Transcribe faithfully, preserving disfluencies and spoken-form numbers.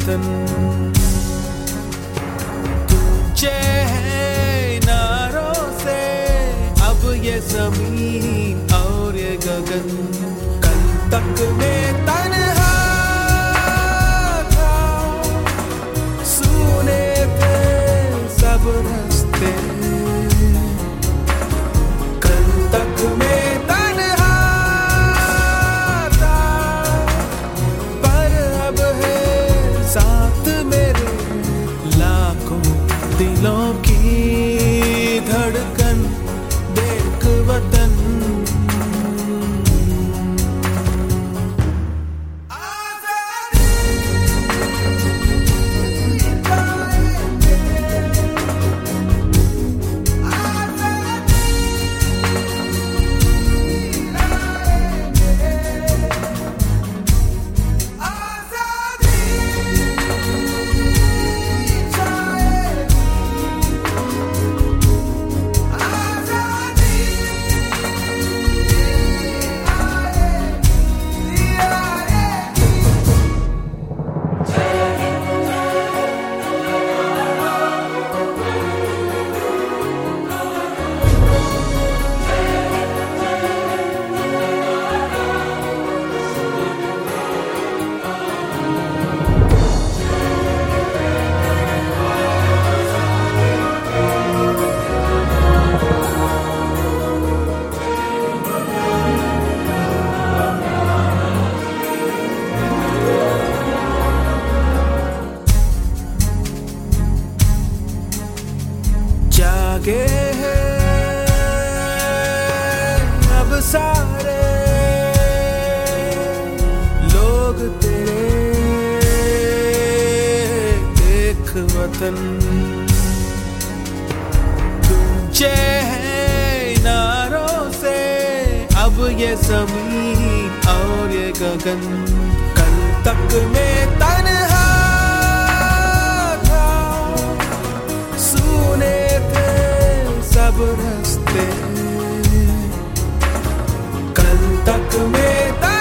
वतन तुझे है नारों से अब ये ज़मीन और ये गगन। कल तक में तन्हा था, सुने थे सब रास्ते। कल तक में तन्हा था, पर अब है साथ मेरे लाखों दिलों की धड़कन। देख वतन जागे हैं अब सारे लोग तेरे। देख वतन तुझे है नारों से अब ये ज़मीन और ये गगन। कल तक में तन्हा था, सुने थे सब रास्ते। कल तक में